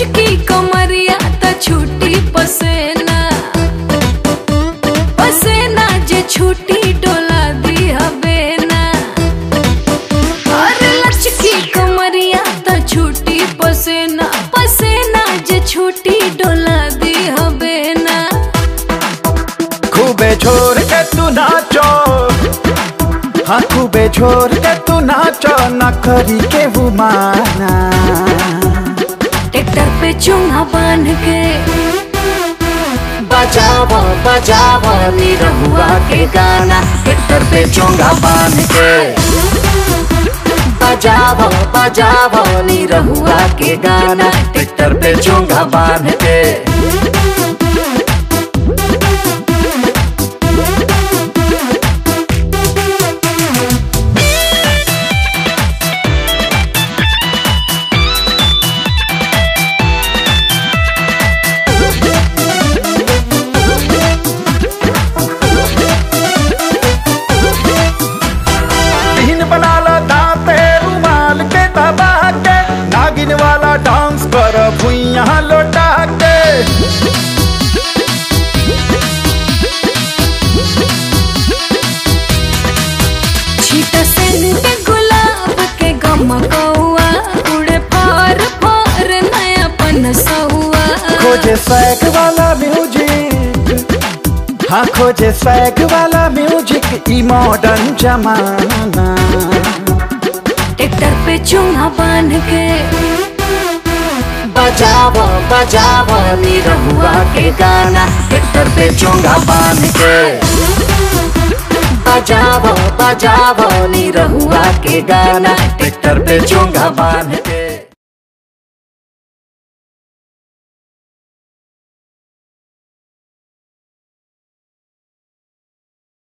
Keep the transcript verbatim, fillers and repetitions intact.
लचकी कमरिया त छूटी पसेना, पसेना जे छूटी डोला दी हबे ना। अरे लचकी कमरिया त छूटी पसेना, पसेना जे छूटी डोला दी हबे ना। खूबे छोड़ के तू नाचो, हाँ खूबे छोड़ के तू नाचो, ना करी के वो माना। ट्रैक्टर पे चोंगा बांध के बजावो बजावो निरहुआ के गाना। ट्रैक्टर पे चोंगा बांध के बजावो बजावो निरहुआ के गाना। ट्रैक्टर पे चोंगा बांध के नागिन वाला डांस कर भुइया लौटा के। छीटा सन के गुलाब के गमकौआ, उड़े फार फार नया पनसौआ। खोजे सैग वाला म्यूजिक, हाँ खोजे सैग वाला म्यूजिक, ई मॉडर्न जमाना। ट्रैक्टर पे चोंगा बांध के बजावो बजावो निरहुआ के गाना। ट्रैक्टर पे चोंगा बांध के बजावो बजावो निरहुआ के गाना। ट्रैक्टर पे चोंगा बांध के।